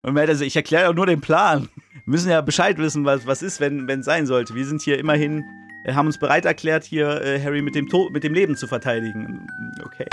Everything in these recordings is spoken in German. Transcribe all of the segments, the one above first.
Und meinte so, ich erkläre auch nur den Plan. Wir müssen ja Bescheid wissen, was ist, wenn es sein sollte. Wir sind hier immerhin, haben uns bereit erklärt, hier Harry mit dem Leben zu verteidigen. Okay.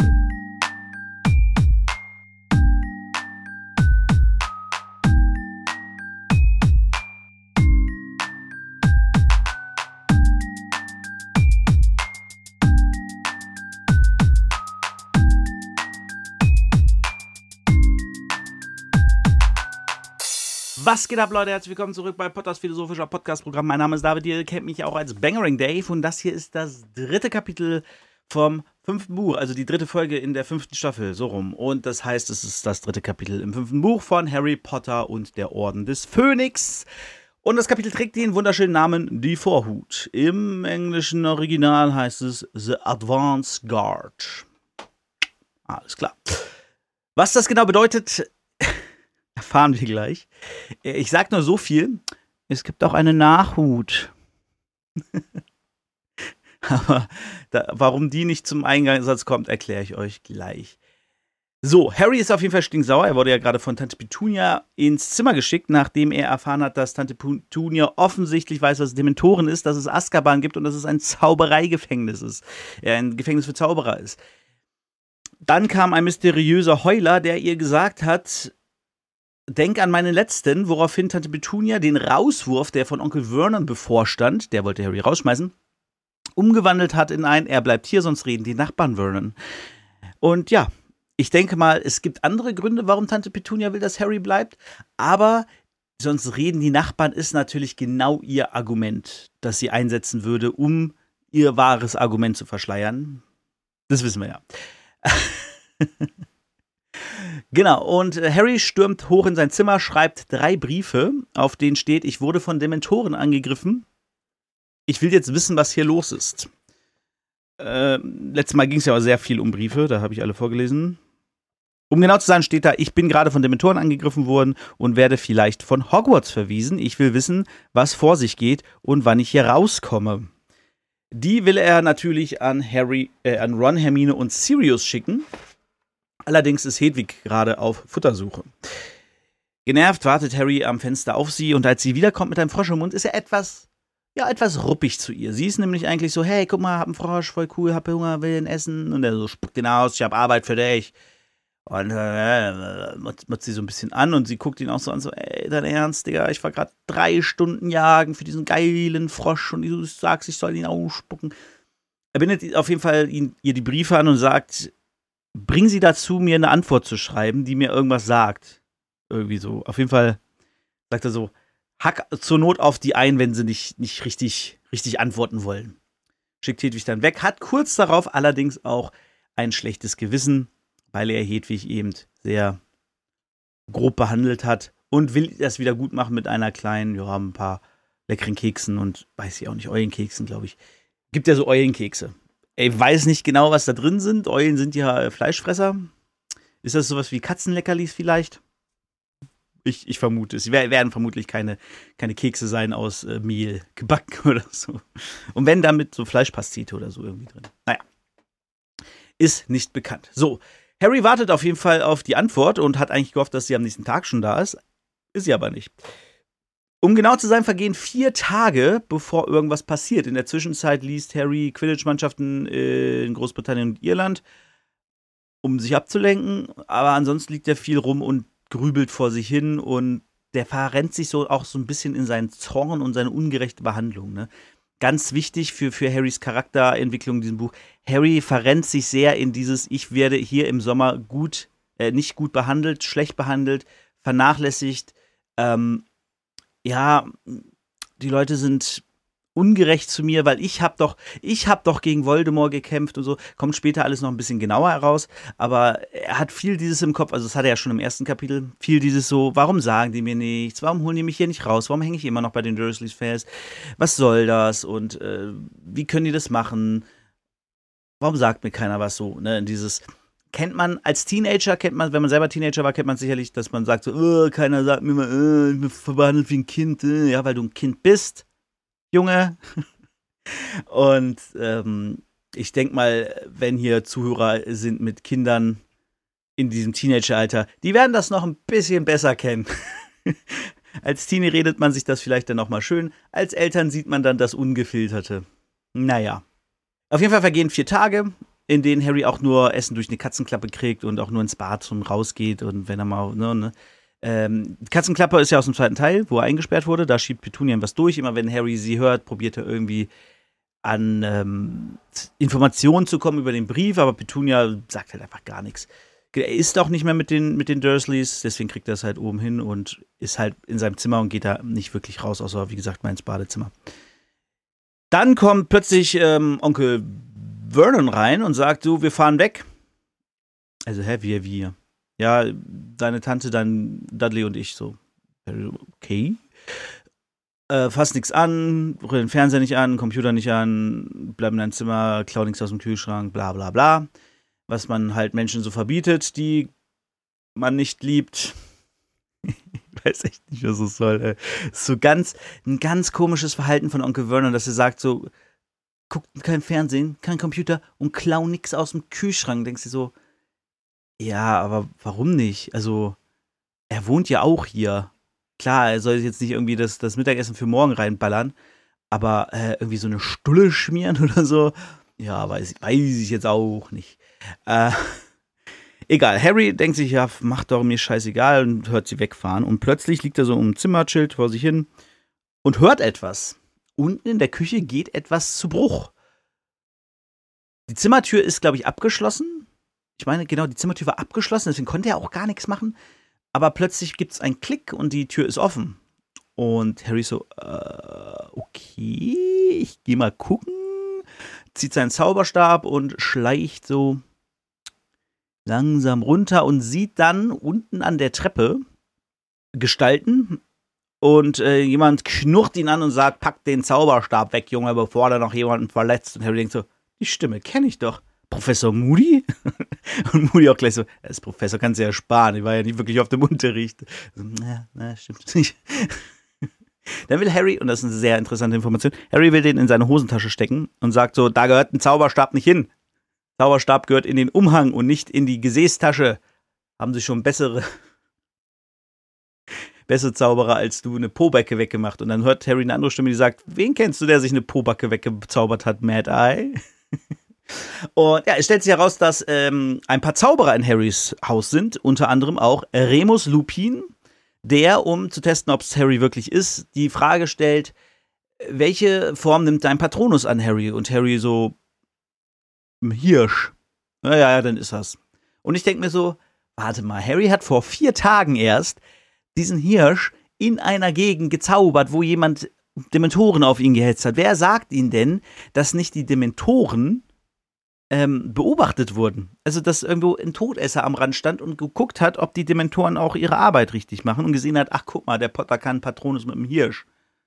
Was geht ab, Leute? Herzlich willkommen zurück bei Potters philosophischer Podcast-Programm. Mein Name ist David, ihr kennt mich auch als Bangering Dave und das hier ist das dritte Kapitel vom 5. Buch, also die dritte Folge in der 5. Staffel, so rum. Und das heißt, es ist das dritte Kapitel im 5. Buch von Harry Potter und der Orden des Phönix. Und das Kapitel trägt den wunderschönen Namen Die Vorhut. Im englischen Original heißt es The Advance Guard. Alles klar. Was das genau bedeutet, erfahren wir gleich. Ich sag nur so viel, es gibt auch eine Nachhut. Aber warum die nicht zum Einsatz kommt, erkläre ich euch gleich. So, Harry ist auf jeden Fall stinksauer. Er wurde ja gerade von Tante Petunia ins Zimmer geschickt, nachdem er erfahren hat, dass Tante Petunia offensichtlich weiß, was Dementoren ist, dass es Azkaban gibt und dass es ein Zaubereigefängnis ist. Ein Gefängnis für Zauberer ist. Dann kam ein mysteriöser Heuler, der ihr gesagt hat, denk an meinen letzten, woraufhin Tante Petunia den Rauswurf, der von Onkel Vernon bevorstand, der wollte Harry rausschmeißen, umgewandelt hat in ein, er bleibt hier, sonst reden die Nachbarn Vernon. Und ja, ich denke mal, es gibt andere Gründe, warum Tante Petunia will, dass Harry bleibt, aber sonst reden die Nachbarn ist natürlich genau ihr Argument, das sie einsetzen würde, um ihr wahres Argument zu verschleiern. Das wissen wir ja. Genau, und Harry stürmt hoch in sein Zimmer, schreibt 3 Briefe, auf denen steht, ich wurde von Dementoren angegriffen. Ich will jetzt wissen, was hier los ist. Letztes Mal ging es ja aber sehr viel um Briefe, da habe ich alle vorgelesen. Um genau zu sein, steht da, ich bin gerade von Dementoren angegriffen worden und werde vielleicht von Hogwarts verwiesen. Ich will wissen, was vor sich geht und wann ich hier rauskomme. Die will er natürlich an Ron, Hermine und Sirius schicken. Allerdings ist Hedwig gerade auf Futtersuche. Genervt wartet Harry am Fenster auf sie und als sie wiederkommt mit einem Frosch im Mund, ist er etwas ruppig zu ihr. Sie ist nämlich eigentlich so, hey, guck mal, hab einen Frosch, voll cool, hab Hunger, will ihn essen. Und er so, spuckt ihn aus, ich hab Arbeit für dich. Und motzt sie so ein bisschen an und sie guckt ihn auch so an, so, ey, dein Ernst, Digga, ich war gerade 3 Stunden jagen für diesen geilen Frosch und du sagst, ich soll ihn ausspucken. Er bindet auf jeden Fall ihr die Briefe an und sagt, bring sie dazu, mir eine Antwort zu schreiben, die mir irgendwas sagt. Irgendwie so. Auf jeden Fall sagt er so, hack zur Not auf die ein, wenn sie nicht richtig antworten wollen. Schickt Hedwig dann weg, hat kurz darauf allerdings auch ein schlechtes Gewissen, weil er Hedwig eben sehr grob behandelt hat und will das wieder gut machen mit einer kleinen, ja, ein paar leckeren Keksen und weiß ich auch nicht, Eulenkeksen, glaube ich. Gibt ja so Eulenkekse. Ich weiß nicht genau, was da drin sind. Eulen sind ja Fleischfresser. Ist das sowas wie Katzenleckerlis vielleicht? Ich vermute es. Sie werden vermutlich keine Kekse sein aus Mehl gebacken oder so. Und wenn, dann mit so Fleischpastete oder so irgendwie drin. Naja. Ist nicht bekannt. So, Harry wartet auf jeden Fall auf die Antwort und hat eigentlich gehofft, dass sie am nächsten Tag schon da ist. Ist sie aber nicht. Um genau zu sein, vergehen 4 Tage, bevor irgendwas passiert. In der Zwischenzeit liest Harry Quidditch-Mannschaften in Großbritannien und Irland, um sich abzulenken. Aber ansonsten liegt er viel rum und grübelt vor sich hin. Und der verrennt sich so auch so ein bisschen in seinen Zorn und seine ungerechte Behandlung. Ne? Ganz wichtig für Harrys Charakterentwicklung in diesem Buch. Harry verrennt sich sehr in dieses, ich werde hier im Sommer nicht gut behandelt, schlecht behandelt, vernachlässigt, ja, die Leute sind ungerecht zu mir, weil ich hab doch gegen Voldemort gekämpft und so. Kommt später alles noch ein bisschen genauer heraus, aber er hat viel dieses im Kopf, also das hat er ja schon im ersten Kapitel, viel dieses so, warum sagen die mir nichts, warum holen die mich hier nicht raus, warum hänge ich immer noch bei den Dursleys fest, was soll das und wie können die das machen, warum sagt mir keiner was so, ne, dieses kennt man als Teenager, wenn man selber Teenager war, kennt man sicherlich, dass man sagt so, keiner sagt mir mal, ich bin behandelt wie ein Kind, ja, weil du ein Kind bist, Junge. Und ich denke mal, wenn hier Zuhörer sind mit Kindern, in diesem Teenageralter, die werden das noch ein bisschen besser kennen. Als Teenie redet man sich das vielleicht dann nochmal schön. Als Eltern sieht man dann das Ungefilterte. Naja. Auf jeden Fall vergehen 4 Tage, in denen Harry auch nur Essen durch eine Katzenklappe kriegt und auch nur ins Bad und rausgeht. Und wenn er mal, ne. Die Katzenklappe ist ja aus dem 2. Teil, wo er eingesperrt wurde. Da schiebt Petunia was durch. Immer wenn Harry sie hört, probiert er irgendwie an Informationen zu kommen über den Brief. Aber Petunia sagt halt einfach gar nichts. Er ist auch nicht mehr mit den Dursleys, deswegen kriegt er es halt oben hin und ist halt in seinem Zimmer und geht da nicht wirklich raus, außer, wie gesagt, mal ins Badezimmer. Dann kommt plötzlich Onkel Vernon rein und sagt, so, wir fahren weg. Also, wir. Ja, deine Tante, dann Dudley und ich so. Okay. Fass nichts an, rühr den Fernseher nicht an, Computer nicht an, bleib in deinem Zimmer, klau nichts aus dem Kühlschrank, bla bla bla. Was man halt Menschen so verbietet, die man nicht liebt. Ich weiß echt nicht, was es soll. Das ist so ein ganz komisches Verhalten von Onkel Vernon, dass er sagt so, guckt kein Fernsehen, kein Computer und klau nix aus dem Kühlschrank. Denkst du so, ja, aber warum nicht? Also, er wohnt ja auch hier. Klar, er soll jetzt nicht irgendwie das Mittagessen für morgen reinballern, aber irgendwie so eine Stulle schmieren oder so, ja, weiß ich jetzt auch nicht. Egal, Harry denkt sich, ja, macht doch mir scheißegal und hört sie wegfahren. Und plötzlich liegt er so im Zimmer, chillt vor sich hin und hört etwas. Unten in der Küche geht etwas zu Bruch. Die Zimmertür ist, glaube ich, abgeschlossen. Ich meine, genau, die Zimmertür war abgeschlossen, deswegen konnte er auch gar nichts machen. Aber plötzlich gibt es einen Klick und die Tür ist offen. Und Harry so, okay, ich gehe mal gucken. Zieht seinen Zauberstab und schleicht so langsam runter und sieht dann unten an der Treppe Gestalten und jemand knurrt ihn an und sagt, pack den Zauberstab weg, Junge, bevor er noch jemanden verletzt. Und Harry denkt so, die Stimme kenne ich doch. Professor Moody? Und Moody auch gleich so, das Professor kannst du ja sparen, ich war ja nie wirklich auf dem Unterricht. So, na, stimmt nicht. Dann will Harry, und das ist eine sehr interessante Information, Harry will den in seine Hosentasche stecken und sagt so, da gehört ein Zauberstab nicht hin. Zauberstab gehört in den Umhang und nicht in die Gesäßtasche. Haben sich schon bessere Zauberer als du eine Pobacke weggemacht. Und dann hört Harry eine andere Stimme, die sagt, wen kennst du, der sich eine Pobacke weggezaubert hat, Mad Eye? Und ja, es stellt sich heraus, dass ein paar Zauberer in Harrys Haus sind, unter anderem auch Remus Lupin, der, um zu testen, ob es Harry wirklich ist, die Frage stellt, welche Form nimmt dein Patronus an, Harry? Und Harry so, Hirsch. Ja, dann ist das. Und ich denke mir so, warte mal, Harry hat vor 4 Tagen erst diesen Hirsch in einer Gegend gezaubert, wo jemand Dementoren auf ihn gehetzt hat. Wer sagt ihm denn, dass nicht die Dementoren beobachtet wurden? Also, dass irgendwo ein Todesser am Rand stand und geguckt hat, ob die Dementoren auch ihre Arbeit richtig machen und gesehen hat, ach, guck mal, der Potter kann Patronus mit dem Hirsch.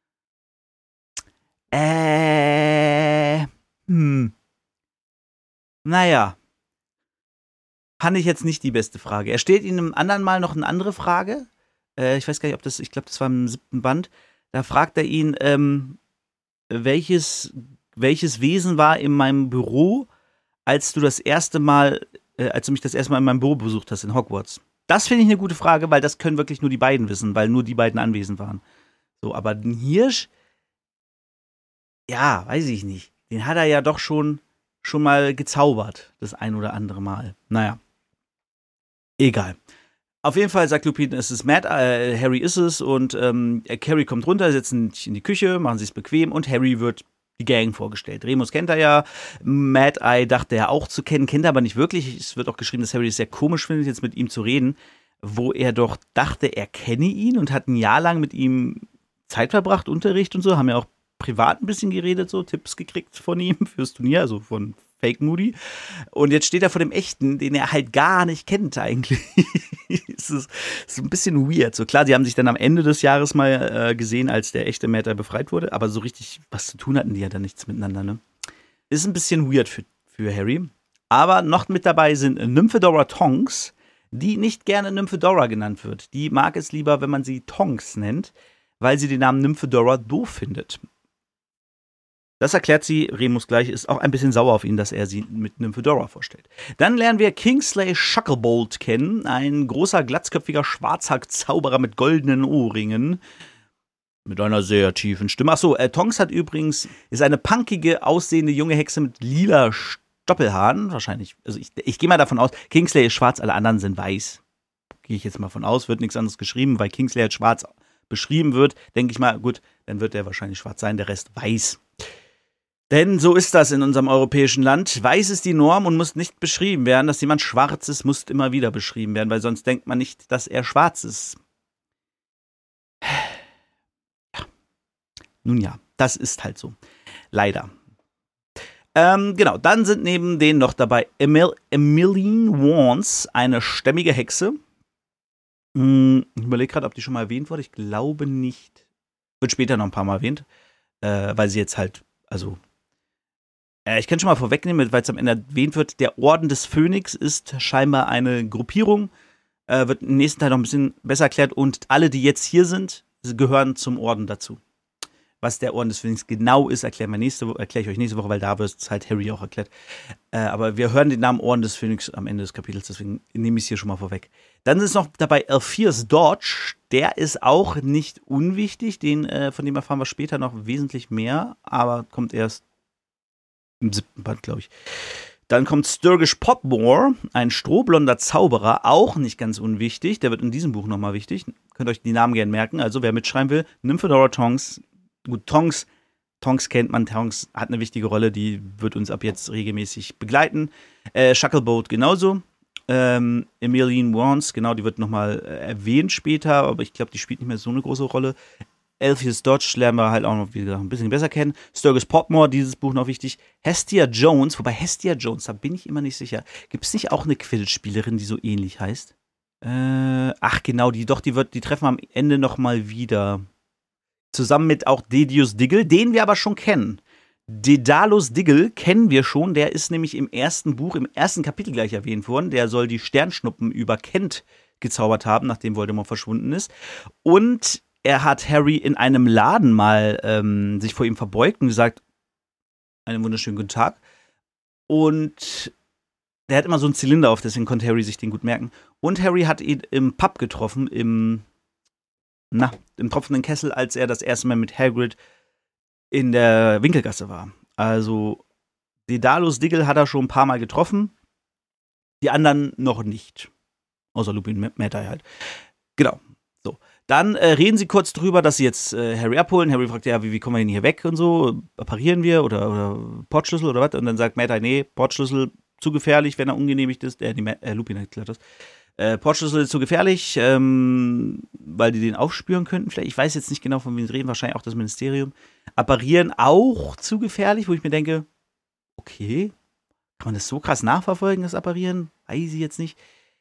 Naja. Fand ich jetzt nicht die beste Frage. Er stellt ihm im anderen Mal noch eine andere Frage. Ich weiß gar nicht, ich glaube, das war im 7. Band. Da fragt er ihn, welches Wesen war in meinem Büro, als du mich das erste Mal in meinem Büro besucht hast in Hogwarts? Das finde ich eine gute Frage, weil das können wirklich nur die beiden wissen, weil nur die beiden anwesend waren. So, aber den Hirsch, ja, weiß ich nicht. Den hat er ja doch schon mal gezaubert, das ein oder andere Mal. Naja, egal. Auf jeden Fall sagt Lupin, es ist Harry ist es und Harry kommt runter, setzen sich in die Küche, machen sich es bequem und Harry wird die Gang vorgestellt. Remus kennt er ja, Mad Eye dachte er auch zu kennen, kennt er aber nicht wirklich. Es wird auch geschrieben, dass Harry es sehr komisch findet, jetzt mit ihm zu reden, wo er doch dachte, er kenne ihn und hat ein Jahr lang mit ihm Zeit verbracht, Unterricht und so, haben ja auch privat ein bisschen geredet, so Tipps gekriegt von ihm fürs Turnier, also von Fake Moody. Und jetzt steht er vor dem Echten, den er halt gar nicht kennt eigentlich. Es ist ein bisschen weird. So klar, die haben sich dann am Ende des Jahres mal gesehen, als der echte Mad Eye befreit wurde, aber so richtig was zu tun hatten die ja dann nichts miteinander, ne? Ist ein bisschen weird für Harry. Aber noch mit dabei sind Nymphedora Tonks, die nicht gerne Nymphedora genannt wird. Die mag es lieber, wenn man sie Tonks nennt, weil sie den Namen Nymphedora doof findet. Das erklärt sie, Remus gleich, ist auch ein bisschen sauer auf ihn, dass er sie mit einem Fedora vorstellt. Dann lernen wir Kingsley Shacklebolt kennen, ein großer, glatzköpfiger Schwarzhack-Zauberer mit goldenen Ohrringen. Mit einer sehr tiefen Stimme. Achso, Tonks ist eine punkige, aussehende junge Hexe mit lila Stoppelhaaren. Wahrscheinlich, also ich gehe mal davon aus, Kingsley ist schwarz, alle anderen sind weiß. Gehe ich jetzt mal von aus, wird nichts anderes geschrieben, weil Kingsley als schwarz beschrieben wird. Denke ich mal, gut, dann wird er wahrscheinlich schwarz sein, der Rest weiß. Denn so ist das in unserem europäischen Land. Weiß ist die Norm und muss nicht beschrieben werden. Dass jemand schwarz ist, muss immer wieder beschrieben werden, weil sonst denkt man nicht, dass er schwarz ist. Ja. Nun ja, das ist halt so. Leider. Genau, dann sind neben denen noch dabei Emmeline Wance, eine stämmige Hexe. Ich überlege gerade, ob die schon mal erwähnt wurde. Ich glaube nicht. Wird später noch ein paar Mal erwähnt. Weil sie jetzt halt, also ich kann schon mal vorwegnehmen, weil es am Ende erwähnt wird, der Orden des Phönix ist scheinbar eine Gruppierung, wird im nächsten Teil noch ein bisschen besser erklärt und alle, die jetzt hier sind, gehören zum Orden dazu. Was der Orden des Phönix genau ist, erkläre ich euch nächste Woche, weil da wird es halt Harry auch erklärt. Aber wir hören den Namen Orden des Phönix am Ende des Kapitels, deswegen nehme ich es hier schon mal vorweg. Dann ist noch dabei Alpheus Dodge, der ist auch nicht unwichtig, von dem erfahren wir später noch wesentlich mehr, aber kommt erst im 7. Band, glaube ich. Dann kommt Sturgish Potmore, ein strohblonder Zauberer, auch nicht ganz unwichtig. Der wird in diesem Buch nochmal wichtig. Könnt ihr euch die Namen gerne merken. Also wer mitschreiben will, Nymphadora Tonks. Gut, Tonks kennt man. Tonks hat eine wichtige Rolle. Die wird uns ab jetzt regelmäßig begleiten. Shacklebolt genauso. Emmeline Wance, genau, die wird nochmal erwähnt später. Aber ich glaube, die spielt nicht mehr so eine große Rolle. Alpheus Dodge lernen wir halt auch noch wieder ein bisschen besser kennen. Sturgis Potmore, dieses Buch noch wichtig. Hestia Jones, wobei Hestia Jones, da bin ich immer nicht sicher. Gibt es nicht auch eine Quidditch-Spielerin, die so ähnlich heißt? Ach genau, die treffen wir am Ende nochmal wieder. Zusammen mit auch Dedius Diggle, den wir aber schon kennen. Dedalus Diggle kennen wir schon, der ist nämlich im ersten Buch, im ersten Kapitel gleich erwähnt worden. Der soll die Sternschnuppen über Kent gezaubert haben, nachdem Voldemort verschwunden ist. Und er hat Harry in einem Laden mal sich vor ihm verbeugt und gesagt, einen wunderschönen guten Tag. Und der hat immer so einen Zylinder auf, deswegen konnte Harry sich den gut merken. Und Harry hat ihn im Pub getroffen, im tropfenden Kessel, als er das erste Mal mit Hagrid in der Winkelgasse war. Also Dedalus Diggle hat er schon ein paar Mal getroffen, die anderen noch nicht. Außer Lupin Mattei halt. Genau. So. Dann reden sie kurz drüber, dass sie jetzt Harry abholen. Harry fragt, ja, wie kommen wir denn hier weg und so? Apparieren wir oder Portschlüssel oder was? Und dann sagt Mattei, nee, Portschlüssel zu gefährlich, wenn er ungenehmigt ist. Lupin hat erklärt das. Portschlüssel ist zu gefährlich, weil die den aufspüren könnten. Vielleicht, ich weiß jetzt nicht genau, von wem sie reden, wahrscheinlich auch das Ministerium. Apparieren auch zu gefährlich, wo ich mir denke, okay, kann man das so krass nachverfolgen, das Apparieren? Weiß ich jetzt nicht.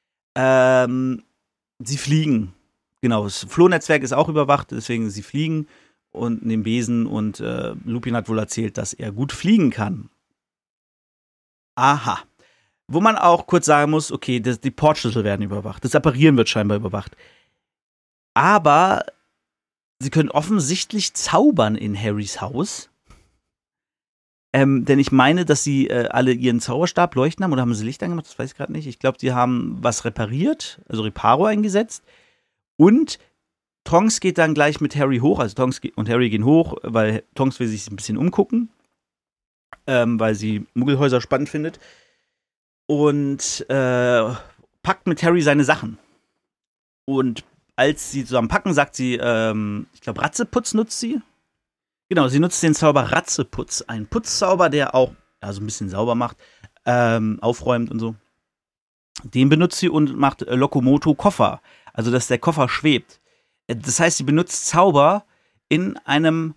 Sie fliegen. Genau, das Flohnetzwerk ist auch überwacht, deswegen sie fliegen und nehmen Besen und Lupin hat wohl erzählt, dass er gut fliegen kann. Aha. Wo man auch kurz sagen muss, okay, die Portschlüssel werden überwacht, das Apparieren wird scheinbar überwacht. Aber sie können offensichtlich zaubern in Harrys Haus. Denn ich meine, dass sie alle ihren Zauberstab leuchten haben, oder haben sie Licht angemacht, das weiß ich gerade nicht. Ich glaube, die haben was repariert, also Reparo eingesetzt. Und Tonks geht dann gleich mit Harry hoch, also Tonks und Harry gehen hoch, weil Tonks will sich ein bisschen umgucken, weil sie Muggelhäuser spannend findet. Und packt mit Harry seine Sachen. Und als sie zusammen packen, sagt sie, ich glaube, Ratzeputz nutzt sie. Genau, sie nutzt den Zauber Ratzeputz. Ein Putzzauber, der auch so ein bisschen sauber macht, aufräumt und so. Den benutzt sie und macht Lokomoto Koffer. Also, dass der Koffer schwebt. Das heißt, sie benutzt Zauber in einem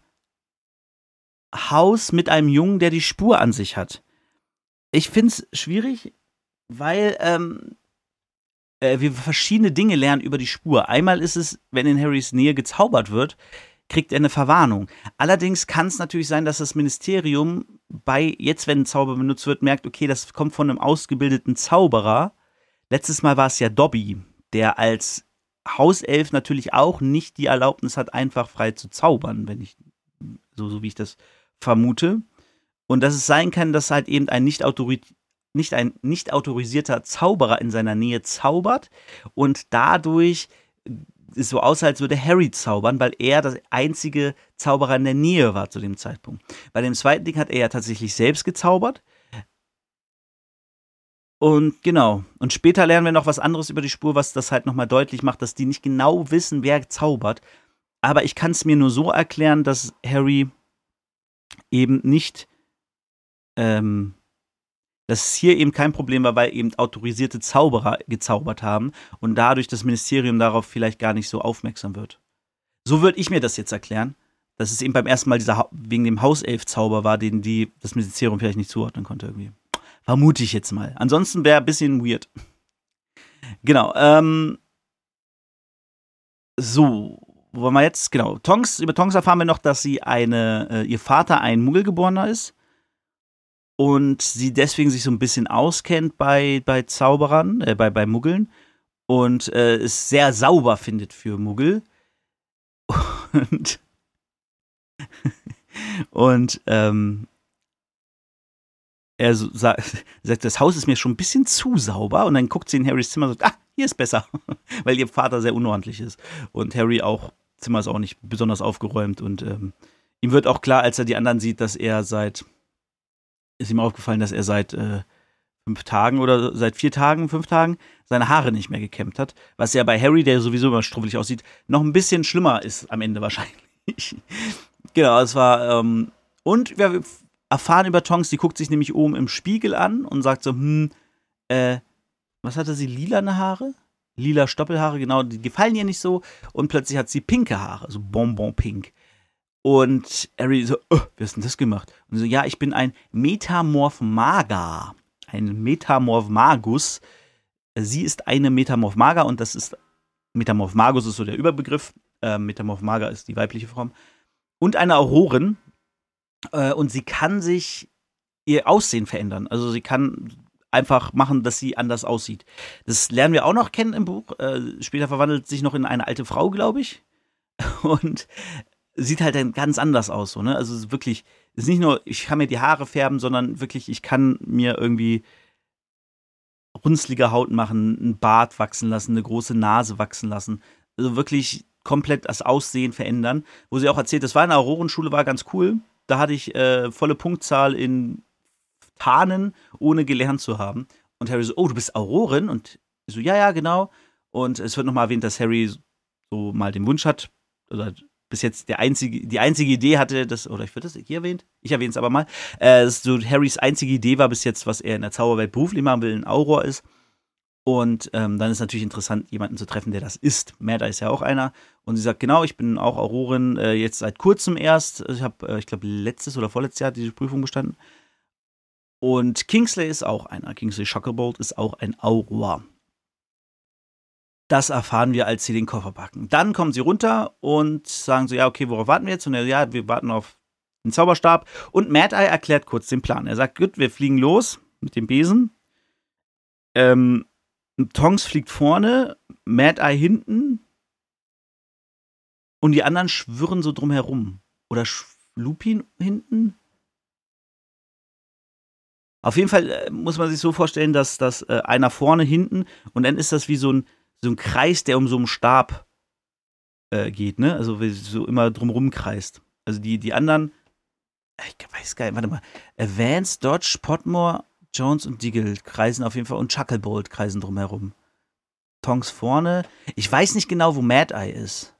Haus mit einem Jungen, der die Spur an sich hat. Ich finde es schwierig, weil wir verschiedene Dinge lernen über die Spur. Einmal ist es, wenn in Harrys Nähe gezaubert wird, kriegt er eine Verwarnung. Allerdings kann es natürlich sein, dass das Ministerium jetzt, wenn ein Zauber benutzt wird, merkt, okay, das kommt von einem ausgebildeten Zauberer. Letztes Mal war es ja Dobby, der als Hauself natürlich auch nicht die Erlaubnis hat, einfach frei zu zaubern, so wie ich das vermute. Und dass es sein kann, dass halt eben ein nicht autorisierter Zauberer in seiner Nähe zaubert und dadurch es so aussah, als würde Harry zaubern, weil er das einzige Zauberer in der Nähe war zu dem Zeitpunkt. Bei dem zweiten Ding hat er ja tatsächlich selbst gezaubert. Und genau. Und später lernen wir noch was anderes über die Spur, was das halt nochmal deutlich macht, dass die nicht genau wissen, wer zaubert. Aber ich kann es mir nur so erklären, dass Harry eben nicht, dass es hier eben kein Problem war, weil eben autorisierte Zauberer gezaubert haben und dadurch das Ministerium darauf vielleicht gar nicht so aufmerksam wird. So würde ich mir das jetzt erklären, dass es eben beim ersten Mal wegen dem Hauself-Zauber war, den das Ministerium vielleicht nicht zuordnen konnte irgendwie. Vermute ich jetzt mal. Ansonsten wäre ein bisschen weird. Genau, so, wo waren wir jetzt? Genau, über Tonks erfahren wir noch, dass ihr Vater ein Muggelgeborener ist und sie deswegen sich so ein bisschen auskennt bei Zauberern, bei Muggeln und es sehr sauber findet für Muggel. Und er sagt, das Haus ist mir schon ein bisschen zu sauber und dann guckt sie in Harrys Zimmer und sagt, hier ist besser, weil ihr Vater sehr unordentlich ist. Und Harry Zimmer ist auch nicht besonders aufgeräumt und ihm wird auch klar, als er die anderen sieht, ist ihm aufgefallen, dass er seit 5 Tagen oder seit 4 Tagen, 5 Tagen seine Haare nicht mehr gekämmt hat. Was ja bei Harry, der sowieso immer strubbelig aussieht, noch ein bisschen schlimmer ist am Ende wahrscheinlich. Genau, es war, und wir erfahren über Tonks, die guckt sich nämlich oben im Spiegel an und sagt so, was hatte sie, lilane Haare? Lila Stoppelhaare, genau, die gefallen ihr nicht so. Und plötzlich hat sie pinke Haare, so bonbon-pink. Und Harry so, wie hast du denn das gemacht? Und so, ja, ich bin ein Metamorph Maga. Ein Metamorph Magus. Sie ist eine Metamorph Maga und Metamorph Magus ist so der Überbegriff. Metamorph Maga ist die weibliche Form. Und eine Aurorin. Und sie kann sich ihr Aussehen verändern. Also sie kann einfach machen, dass sie anders aussieht. Das lernen wir auch noch kennen im Buch. Später verwandelt sich noch in eine alte Frau, glaube ich. Und sieht halt dann ganz anders aus. So, ne? Also es ist wirklich, es ist nicht nur, ich kann mir die Haare färben, sondern wirklich, ich kann mir irgendwie runzlige Haut machen, einen Bart wachsen lassen, eine große Nase wachsen lassen. Also wirklich komplett das Aussehen verändern. Wo sie auch erzählt, das war in der Aurorenschule, war ganz cool. Da hatte ich volle Punktzahl in Tarnen, ohne gelernt zu haben. Und Harry so, oh, du bist Aurorin? Und ich so, ja, genau. Und es wird nochmal erwähnt, dass Harry so mal den Wunsch hat, oder bis jetzt die einzige Idee hatte, oder ich würde das hier erwähnt? Ich erwähne es aber mal, so Harrys einzige Idee war bis jetzt, was er in der Zauberwelt beruflich machen will, ein Auror ist. Und dann ist natürlich interessant, jemanden zu treffen, der das ist. Mad-Eye ist ja auch einer. Und sie sagt, genau, ich bin auch Aurorin, jetzt seit kurzem erst. Ich habe, ich glaube, letztes oder vorletztes Jahr diese Prüfung bestanden. Und Kingsley ist auch einer. Kingsley Shacklebolt ist auch ein Auror. Das erfahren wir, als sie den Koffer packen. Dann kommen sie runter und sagen so, ja, okay, worauf warten wir jetzt? Und er, ja, wir warten auf den Zauberstab. Und Mad-Eye erklärt kurz den Plan. Er sagt, gut, wir fliegen los mit dem Besen. Tonks fliegt vorne, Mad-Eye hinten und die anderen schwirren so drumherum. Oder Lupin hinten? Auf jeden Fall muss man sich so vorstellen, dass einer vorne, hinten und dann ist das wie so ein Kreis, der um so einen Stab geht, ne? Also so immer drumherum kreist. Also die anderen, ich weiß gar nicht, warte mal, Vance, Dodge, Potmore, Jones und Diggle kreisen auf jeden Fall und Shacklebolt kreisen drumherum. Tonks vorne. Ich weiß nicht genau, wo Mad-Eye ist.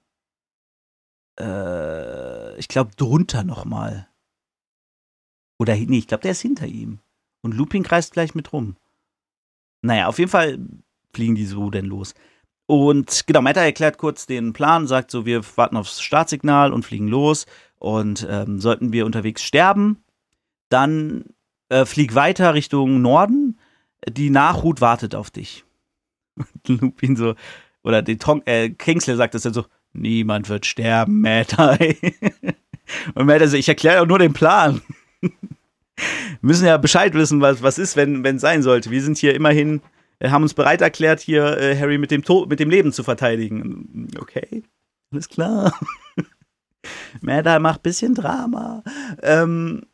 Ich glaube, drunter nochmal. Oder, nee, ich glaube, der ist hinter ihm. Und Lupin kreist gleich mit rum. Naja, auf jeden Fall fliegen die so denn los. Und genau, Mad-Eye erklärt kurz den Plan, sagt so, wir warten aufs Startsignal und fliegen los. Und sollten wir unterwegs sterben, dann flieg weiter Richtung Norden. Die Nachhut wartet auf dich. Und Lupin so, oder Kingsley sagt das dann so, niemand wird sterben, Mad-Eye. Und Mad-Eye so, ich erkläre auch nur den Plan. Wir müssen ja Bescheid wissen, was ist, wenn es sein sollte. Wir sind hier immerhin, haben uns bereit erklärt, hier Harry mit dem Leben zu verteidigen. Okay, alles klar. Mad-Eye macht ein bisschen Drama.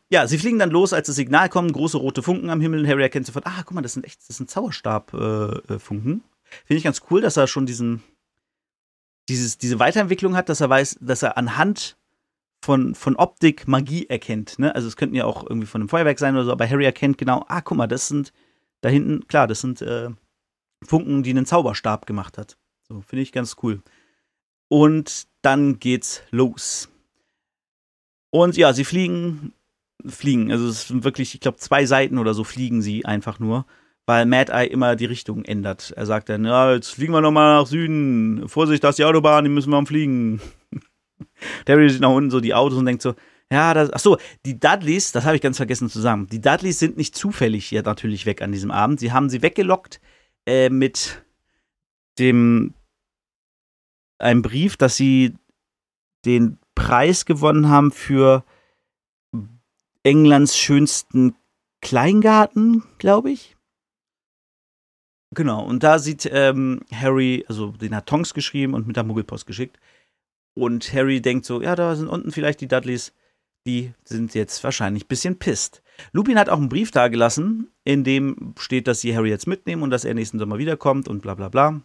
Ja, sie fliegen dann los, als das Signal kommt, große rote Funken am Himmel. Harry erkennt sofort, guck mal, das sind Zauberstab-Funken. Finde ich ganz cool, dass er schon diese Weiterentwicklung hat, dass er weiß, dass er anhand von Optik Magie erkennt. Ne? Also es könnten ja auch irgendwie von einem Feuerwerk sein oder so, aber Harry erkennt genau, guck mal, das sind da hinten, klar, das sind Funken, die einen Zauberstab gemacht hat. So, finde ich ganz cool. Und dann geht's los. Und ja, sie fliegen. Also es sind wirklich, ich glaube, 2 Seiten oder so fliegen sie einfach nur, weil Mad Eye immer die Richtung ändert. Er sagt dann, ja, jetzt fliegen wir nochmal nach Süden. Vorsicht, das ist die Autobahn, die müssen wir am Fliegen. Harry sieht nach unten so die Autos und denkt so, ja, die Dudleys, das habe ich ganz vergessen zu sagen. Die Dudleys sind nicht zufällig ja natürlich weg an diesem Abend. Sie haben sie weggelockt mit einem Brief, dass sie den Preis gewonnen haben für Englands schönsten Kleingarten, glaube ich. Genau, und da sieht Harry, also den hat Tonks geschrieben und mit der Muggelpost geschickt. Und Harry denkt so, ja, da sind unten vielleicht die Dudleys, die sind jetzt wahrscheinlich ein bisschen pisst. Lupin hat auch einen Brief dagelassen, in dem steht, dass sie Harry jetzt mitnehmen und dass er nächsten Sommer wiederkommt und bla bla bla.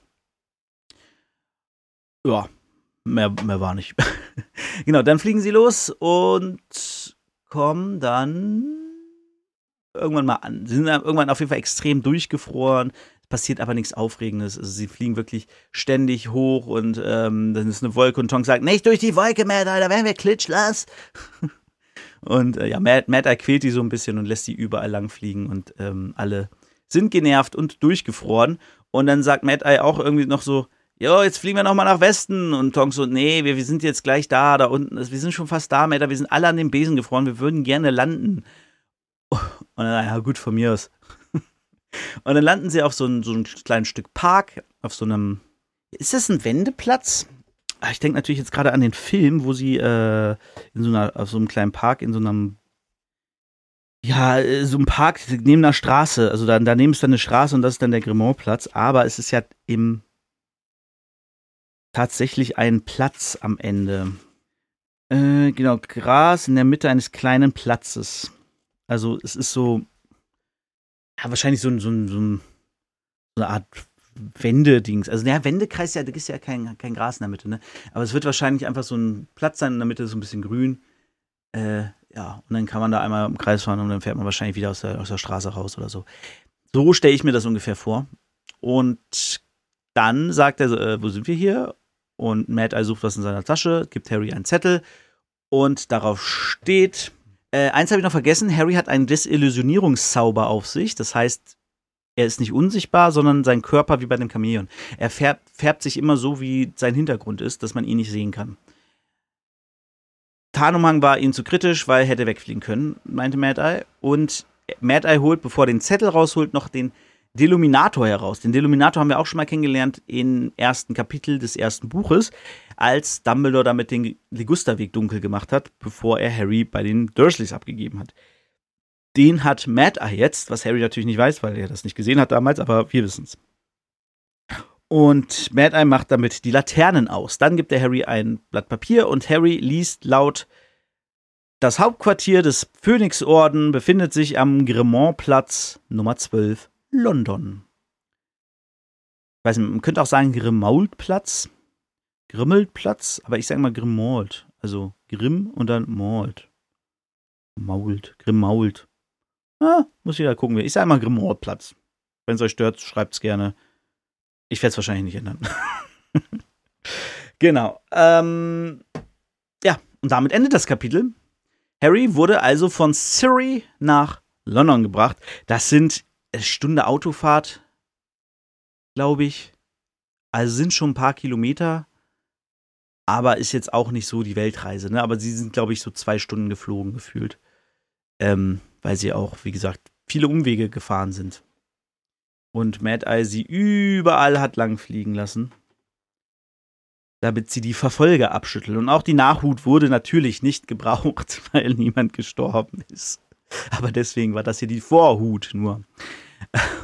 Ja, mehr war nicht. Genau, dann fliegen sie los und kommen dann irgendwann mal an. Sie sind dann irgendwann auf jeden Fall extrem durchgefroren. Es passiert aber nichts Aufregendes. Also sie fliegen wirklich ständig hoch und dann ist eine Wolke und Tonks sagt, nicht durch die Wolke, Mad Eye, da werden wir klitschnass. Und Mad Eye quält die so ein bisschen und lässt die überall lang fliegen und alle sind genervt und durchgefroren. Und dann sagt Mad Eye auch irgendwie noch so, jo, jetzt fliegen wir nochmal nach Westen. Und Tonks so, nee, wir sind jetzt gleich da unten. Wir sind schon fast da, Mad Eye, wir sind alle an den Besen gefroren, wir würden gerne landen. Und dann, ja gut, von mir aus. Und dann landen sie auf so ein kleines Stück Park, auf so einem, ist das ein Wendeplatz? Ich denke natürlich jetzt gerade an den Film, wo sie auf so einem kleinen Park in so einem, ja, so einem Park neben einer Straße, also daneben ist dann eine Straße und das ist dann der Grimmauld-Platz, aber es ist ja tatsächlich ein Platz am Ende. Genau, Gras in der Mitte eines kleinen Platzes. Also es ist so, ja, wahrscheinlich so eine Art Wendedings. Also der Wendekreis, da ist ja kein Gras in der Mitte, ne? Aber es wird wahrscheinlich einfach so ein Platz sein, in der Mitte so ein bisschen grün. Ja, und dann kann man da einmal im Kreis fahren und dann fährt man wahrscheinlich wieder aus der Straße raus oder so. So stelle ich mir das ungefähr vor. Und dann sagt er, wo sind wir hier? Und Mad Eye sucht was in seiner Tasche, gibt Harry einen Zettel und darauf steht, eins habe ich noch vergessen, Harry hat einen Desillusionierungszauber auf sich, das heißt, er ist nicht unsichtbar, sondern sein Körper wie bei dem Chamäleon. Er färbt sich immer so, wie sein Hintergrund ist, dass man ihn nicht sehen kann. Tarnumhang war ihm zu kritisch, weil er hätte wegfliegen können, meinte Mad Eye. Und Mad Eye holt, bevor er den Zettel rausholt, noch den Deluminator heraus. Den Deluminator haben wir auch schon mal kennengelernt im ersten Kapitel des ersten Buches, als Dumbledore damit den Ligusterweg dunkel gemacht hat, bevor er Harry bei den Dursleys abgegeben hat. Den hat Mad Eye jetzt, was Harry natürlich nicht weiß, weil er das nicht gesehen hat damals, aber wir wissen es. Und Mad Eye macht damit die Laternen aus. Dann gibt er Harry ein Blatt Papier und Harry liest laut: Das Hauptquartier des Phönixorden befindet sich am Grimmauld-Platz Nummer 12, London. Ich weiß nicht, man könnte auch sagen Grimmauld-Platz, Grimmauld-Platz, aber ich sage mal Grimmauld. Also Grimm und dann Mauld. Grimmauld. Muss jeder gucken. Ich sage mal Grimmauld-Platz. Wenn es euch stört, schreibt es gerne. Ich werde es wahrscheinlich nicht ändern. Genau. Ja, und damit endet das Kapitel. Harry wurde also von Surrey nach London gebracht. Das sind eine Stunde Autofahrt, glaube ich. Also sind schon ein paar Kilometer. Aber ist jetzt auch nicht so die Weltreise. Ne? Aber sie sind, glaube ich, so 2 Stunden geflogen gefühlt. Weil sie auch, wie gesagt, viele Umwege gefahren sind. Und Mad Eye sie überall hat lang fliegen lassen, damit sie die Verfolger abschüttelt. Und auch die Nachhut wurde natürlich nicht gebraucht, weil niemand gestorben ist. Aber deswegen war das hier die Vorhut nur.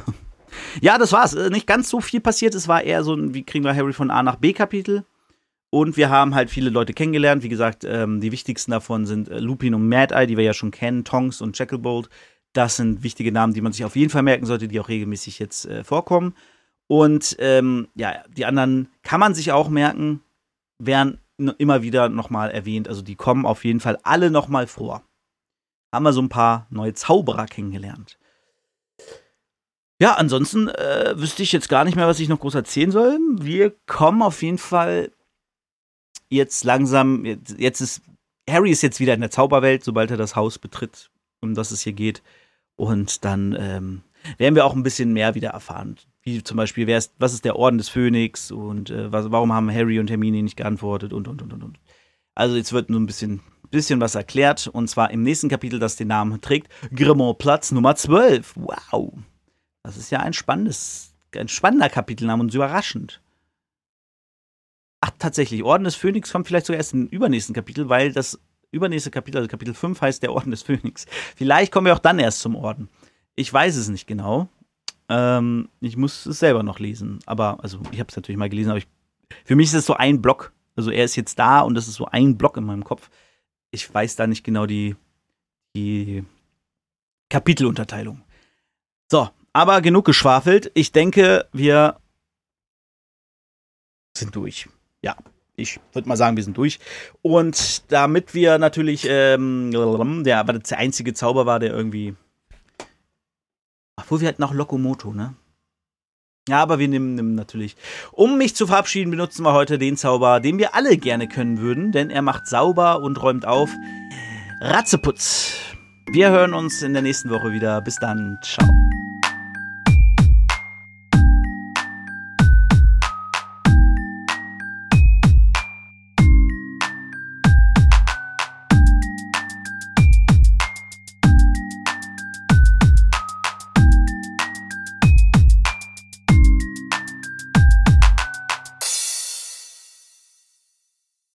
Ja, das war's. Nicht ganz so viel passiert. Es war eher so ein, wie kriegen wir Harry von A nach B Kapitel. Und wir haben halt viele Leute kennengelernt. Wie gesagt, die wichtigsten davon sind Lupin und Mad Eye, die wir ja schon kennen, Tonks und Shacklebolt. Das sind wichtige Namen, die man sich auf jeden Fall merken sollte, die auch regelmäßig jetzt vorkommen. Und ja, die anderen kann man sich auch merken, werden immer wieder nochmal erwähnt. Also die kommen auf jeden Fall alle nochmal vor. Haben wir so ein paar neue Zauberer kennengelernt. Ja, ansonsten wüsste ich jetzt gar nicht mehr, was ich noch groß erzählen soll. Wir kommen auf jeden Fall jetzt langsam, Harry ist jetzt wieder in der Zauberwelt, sobald er das Haus betritt, um das es hier geht. Und dann werden wir auch ein bisschen mehr wieder erfahren. Wie zum Beispiel, was ist der Orden des Phönix und warum haben Harry und Hermine nicht geantwortet und. Also jetzt wird nur ein bisschen was erklärt, und zwar im nächsten Kapitel, das den Namen trägt, Grimmauld-Platz Nummer 12. Wow. Das ist ja ein spannender Kapitelname und überraschend. Ach, tatsächlich, Orden des Phönix kommt vielleicht sogar erst im übernächsten Kapitel, weil das übernächste Kapitel, also Kapitel 5, heißt der Orden des Phönix. Vielleicht kommen wir auch dann erst zum Orden. Ich weiß es nicht genau. Ich muss es selber noch lesen. Aber, also, ich habe es natürlich mal gelesen, aber für mich ist es so ein Block. Also, er ist jetzt da und das ist so ein Block in meinem Kopf. Ich weiß da nicht genau die Kapitelunterteilung. So, aber genug geschwafelt. Ich denke, wir sind durch. Ja, ich würde mal sagen, wir sind durch. Und damit wir natürlich, der einzige Zauber war, der irgendwie. Obwohl wir hatten auch Lokomoto, ne? Ja, aber wir nehmen natürlich. Um mich zu verabschieden, benutzen wir heute den Zauber, den wir alle gerne können würden, denn er macht sauber und räumt auf. Ratzeputz. Wir hören uns in der nächsten Woche wieder. Bis dann. Ciao.